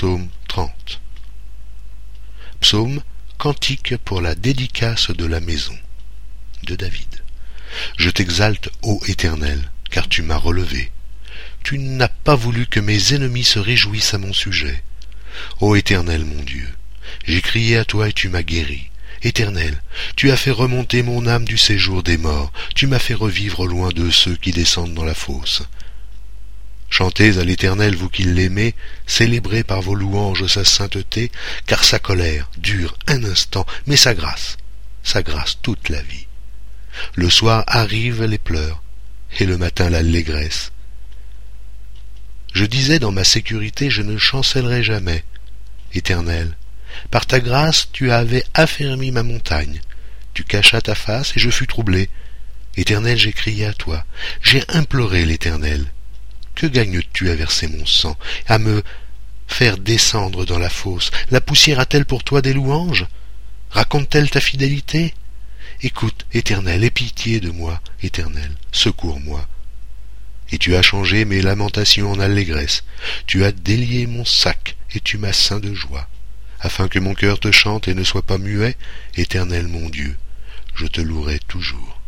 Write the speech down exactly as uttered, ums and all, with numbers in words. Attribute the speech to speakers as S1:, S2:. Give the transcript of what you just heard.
S1: Psaume trente. Psaume, cantique pour la dédicace de la maison de David. Je t'exalte, ô Éternel, car tu m'as relevé. Tu n'as pas voulu que mes ennemis se réjouissent à mon sujet. Ô Éternel mon Dieu, j'ai crié à toi et tu m'as guéri. Éternel, tu as fait remonter mon âme du séjour des morts, tu m'as fait revivre loin de ceux qui descendent dans la fosse. Chantez à l'Éternel, vous qui l'aimez, célébrez par vos louanges sa sainteté, car sa colère dure un instant, mais sa grâce, sa grâce toute la vie. Le soir arrivent les pleurs, et le matin l'allégresse. Je disais dans ma sécurité, je ne chancellerai jamais. Éternel, par ta grâce tu avais affermi ma montagne, tu cachas ta face et je fus troublé. Éternel, j'ai crié à toi, j'ai imploré l'Éternel. Que gagnes-tu à verser mon sang, à me faire descendre dans la fosse? La poussière a-t-elle pour toi des louanges? Raconte-t-elle ta fidélité? Écoute, Éternel, aie pitié de moi, Éternel, secours-moi. Et tu as changé mes lamentations en allégresse, tu as délié mon sac et tu m'as ceint de joie, afin que mon cœur te chante et ne soit pas muet. Éternel mon Dieu, je te louerai toujours.